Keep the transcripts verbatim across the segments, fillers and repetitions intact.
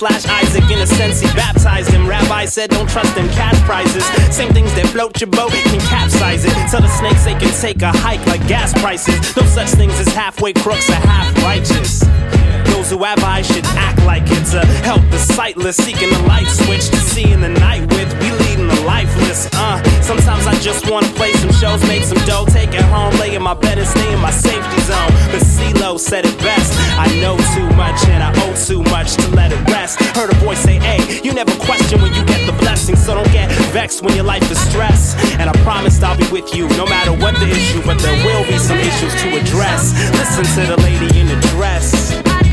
slash Isaac. In a sense, he baptized him. Rabbi said, don't trust them cash prizes. Same things that float your boat can capsize it. Tell the snakes they can take a hike like gas prices. No such things as halfway crooks or half righteous. Those who have eyes should act like it to help the sightless, seeking the light switch to see in the night with. We leading the lifeless. Uh, sometimes I just wanna play some shows, make some dough, take it home, lay in my bed and stay in my safety zone. But CeeLo said it best. I know too much and I owe too much to let it rest. Heard a voice say, hey, you never question when you get the blessing, so don't get vexed when your life is stressed. And I promised I'll be with you no matter what the issue, but there will be some issues to address. Listen to the lady in the dress.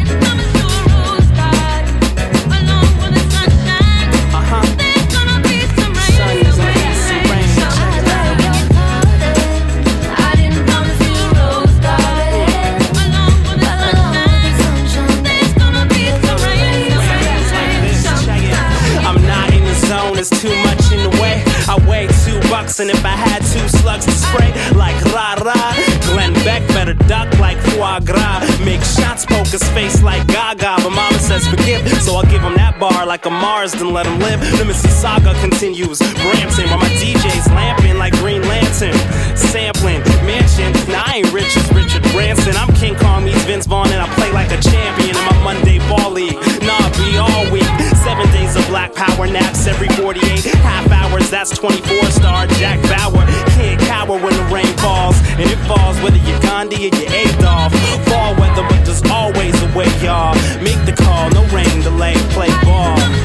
There's too much in the way. I weigh two bucks, and if I had two slugs to spray like rah-rah, Glenn Beck better duck like foie gras. Make shots, poke his face like Gaga, but mama says forgive, so I'll give him that bar like a Mars, then let him live. The Mississauga continues, Brampton, while my D J's lamping like Green Lantern. Sampling, mansion, now I ain't rich as Richard Branson. I'm King Kong meets Vince Vaughn, and I play like a champion in my Monday ball league. Nah, be all week. Seven days of black power naps every forty-eight half hours, that's twenty-four star Jack Bauer. Can't cower when the rain falls, and it falls whether you're Gandhi or you're Adolf. Fall weather, but there's always a way, y'all. Make the call, no rain delay, play ball.